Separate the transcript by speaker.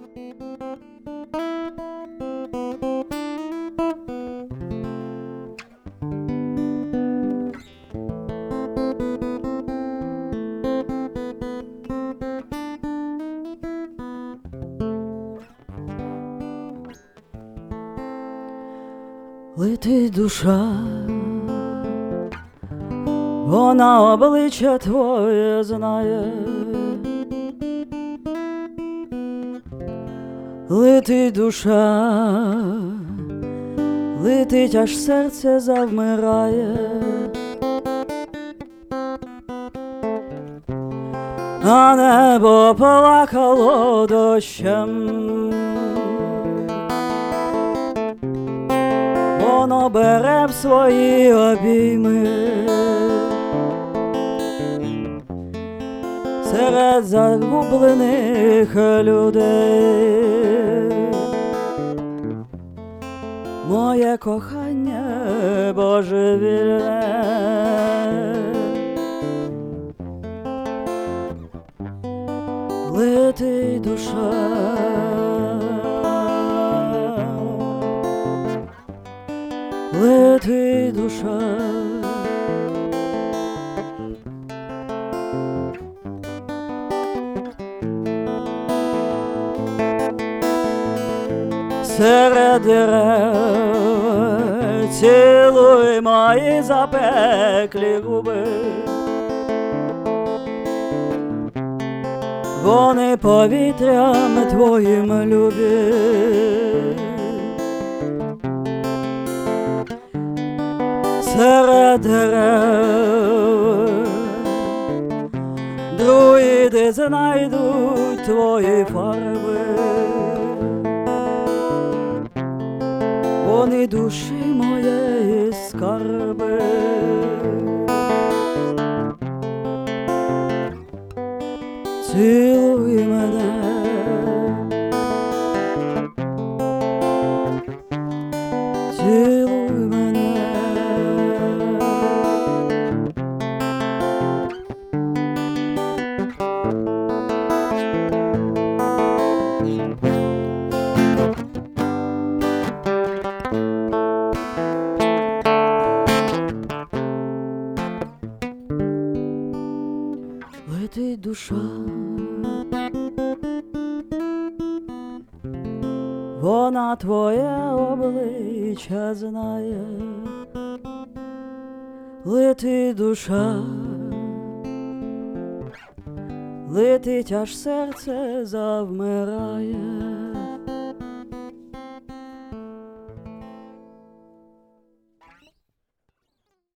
Speaker 1: Летить душа, вона обличчя твоє знає. Летить душа, летить, аж серце завмирає. А небо плакало дощем, воно бере в свої обійми. Серед загублених людей моє кохання божевільне. Летить душа, летить душа, серед дерев цілуй мої запеклі губи. Вони повітрям твоїм любі. Серед дерев друїди знайдуть твої фарби. Вони душі моєї скарби. Цілуй мене, цілуй мене. Летить душа, вона твоє обличчя знає. Летить душа, летить, аж серце завмирає.